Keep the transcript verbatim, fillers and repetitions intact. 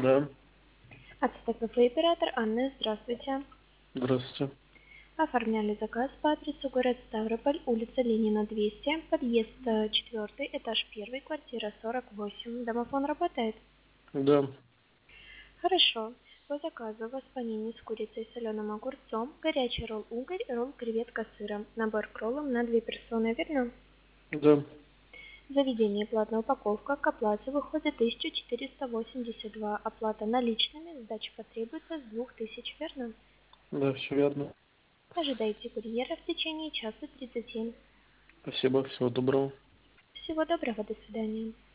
Да, АЦТ «Кафе Оператор». Анна, здравствуйте. здравствуйте. Оформляли заказ по адресу город Ставрополь, улица Ленина, двести, подъезд четвертый, этаж первый, квартира сорок восемь. Домофон работает? Да, Хорошо. По заказу у вас панини с курицей и соленым огурцом, горячий ролл угорь, ролл креветка с сыром, набор к роллам на две персоны, верно? да, Заведение платная упаковка, к оплате выходит тысяча четыреста восемьдесят два, оплата наличными, сдача потребуется с двух тысяч, верно? да, все верно. Ожидайте курьера в течение часа тридцати. Спасибо, всего доброго. Всего доброго, до свидания.